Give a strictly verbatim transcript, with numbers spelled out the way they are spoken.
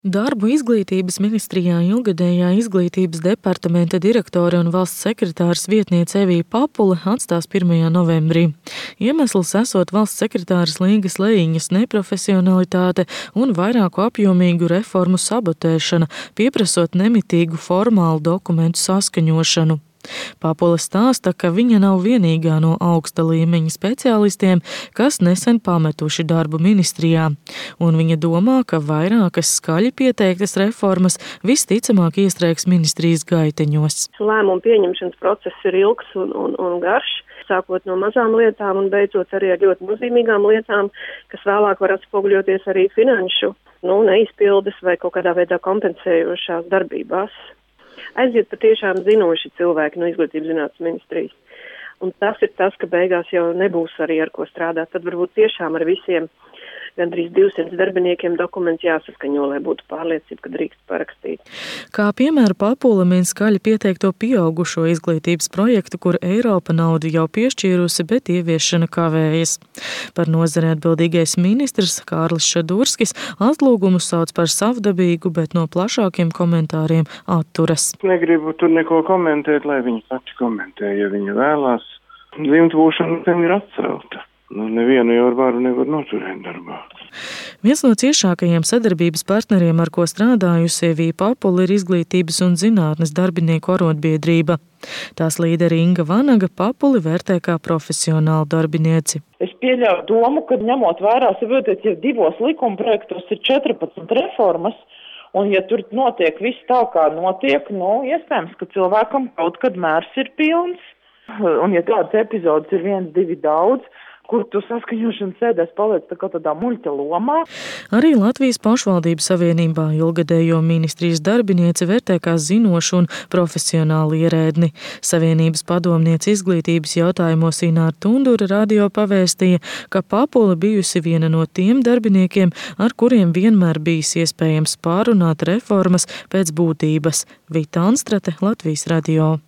Darbu Izglītības ministrijā ilgadējā izglītības departamenta direktore un valsts sekretāres vietniece Evija Papule atstās pirmajā novembrī. Iemesls esot valsts sekretāres Līgas Lejiņas neprofesionalitāte un vairāku apjomīgu reformu sabotēšana, pieprasot nemitīgu formālu dokumentu saskaņošanu. Papule stāsta, ka viņa nav vienīgā no augsta līmeņa speciālistiem, kas nesen pametuši darbu ministrijā, un viņa domā, ka vairākas skaļi pieteiktas reformas visticamāk iestrēgs ministrijas gaiteņos. Lēmumu pieņemšanas process ir ilgs un, un, un garš, sākot no mazām lietām un beidzot arī ar ļoti nozīmīgām lietām, kas vēlāk var atspoguļoties arī finanšu nu, neizpildes vai kaut kādā veidā kompensējošās darbībās. Aiziet patiešām zinoši cilvēki no Izglītības zinātnes ministrijas. Un tas ir tas, ka beigās jau nebūs arī ar ko strādāt. Tad varbūt tiešām ar visiem gandrīz divsimt darbiniekiem dokuments jāsaskaņo, lai būtu pārliecība, ka drīkst parakstīt. Kā piemēra Papule min skaļi pieteikto pieaugušo izglītības projektu, kur Eiropa naudu jau piešķīrusi, bet ieviešana kavējas. Par nozari atbildīgais ministrs Kārlis Šadurskis atlūgumu sauc par savdabīgu, bet no plašākiem komentāriem atturas. Negribu tur neko komentēt, lai viņi paši komentē, ja viņi vēlās. Dzimtbūšana tam ir atcelta. Nu, nevienu jau ar varu nevar noturēt darbā. Viens no ciešākajiem sadarbības partneriem, ar ko strādājusi Evija Papule, ir Izglītības un zinātnes darbinieku arotbiedrība. Tās līderi Inga Vanaga Papuli vērtē kā profesionālu darbinieci. Es pieļauju domu, ka ņemot vērā, saprotiet, ja divos likumprojektos ir četrpadsmit reformas, un ja tur notiek viss tā, kā notiek, nu, iespējams, ka cilvēkam kaut kad mērs ir pilns. Un ja tāds epizods ir viens, divi daudz, kur tu saskaņošanas sēdēs paliec tā kā tādā muļķa lomā. Arī Latvijas pašvaldības savienībā ilgadējo ministrijas darbinieci vērtē kā zinošu un profesionālu ierēdni. Savienības padomniece izglītības jautājumos Ināra Tundura radio pavēstīja, ka Papule bijusi viena no tiem darbiniekiem, ar kuriem vienmēr bijis iespējams pārunāt reformas pēc būtības. Vita Anstrate, Latvijas radio.